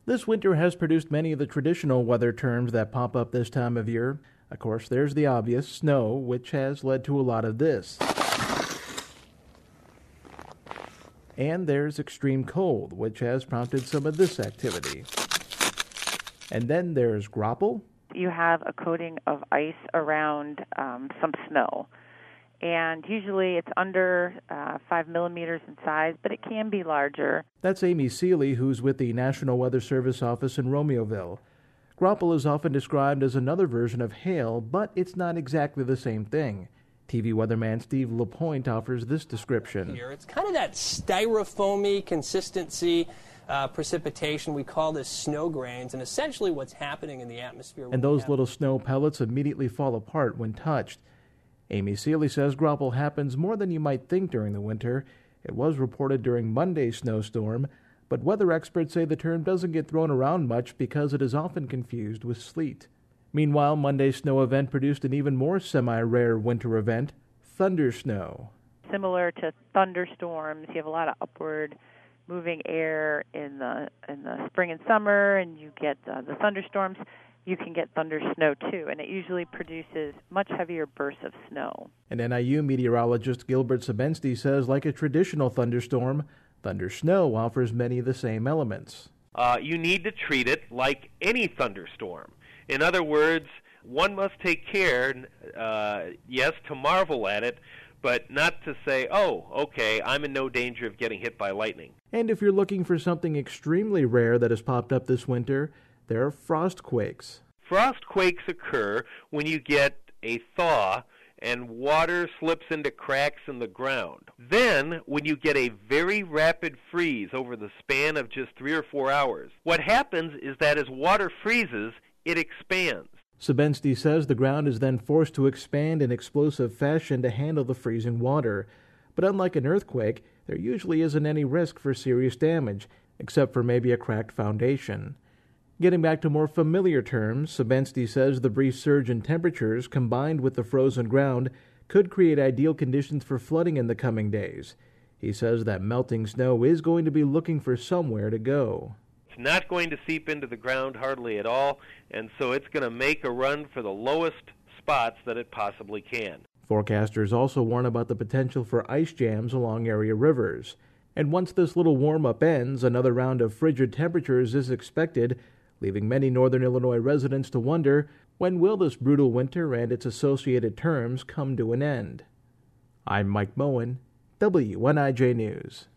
This winter has produced many of the traditional weather terms that pop up this time of year. Of course, there's the obvious snow, which has led to a lot of this. And there's extreme cold, which has prompted some of this activity. And then there's grapple. You have a coating of ice around some snow. And usually it's under 5 millimeters in size, but it can be larger. That's Amy Seeley, who's with the National Weather Service office in Romeoville. Grapple is often described as another version of hail, but it's not exactly the same thing. TV weatherman Steve LaPointe offers this description. It's kind of that styrofoamy consistency, precipitation. We call this snow grains, and essentially what's happening in the atmosphere. And those little snow pellets immediately fall apart when touched. Amy Seeley says grapple happens more than you might think during the winter. It was reported during Monday's snowstorm, but weather experts say the term doesn't get thrown around much because it is often confused with sleet. Meanwhile, Monday's snow event produced an even more semi-rare winter event, thundersnow. Similar to thunderstorms, you have a lot of upward moving air in the spring and summer, and you get the thunderstorms. You can get thunder snow too, and it usually produces much heavier bursts of snow. And NIU meteorologist Gilbert Sebensky says like a traditional thunderstorm, thunder snow offers many of the same elements. You need to treat it like any thunderstorm. In other words, one must take care, yes, to marvel at it, but not to say, oh, okay, I'm in no danger of getting hit by lightning. And if you're looking for something extremely rare that has popped up this winter, there are frostquakes. Frostquakes occur when you get a thaw and water slips into cracks in the ground. Then, when you get a very rapid freeze over the span of just 3 or 4 hours, what happens is that as water freezes, it expands. Sebensky says the ground is then forced to expand in explosive fashion to handle the freezing water. But unlike an earthquake, there usually isn't any risk for serious damage, except for maybe a cracked foundation. Getting back to more familiar terms, Sebensky says the brief surge in temperatures combined with the frozen ground could create ideal conditions for flooding in the coming days. He says that melting snow is going to be looking for somewhere to go. It's not going to seep into the ground hardly at all, and so it's going to make a run for the lowest spots that it possibly can. Forecasters also warn about the potential for ice jams along area rivers. And once this little warm-up ends, another round of frigid temperatures is expected, leaving many northern Illinois residents to wonder, when will this brutal winter and its associated terms come to an end? I'm Mike Moen, WNIJ News.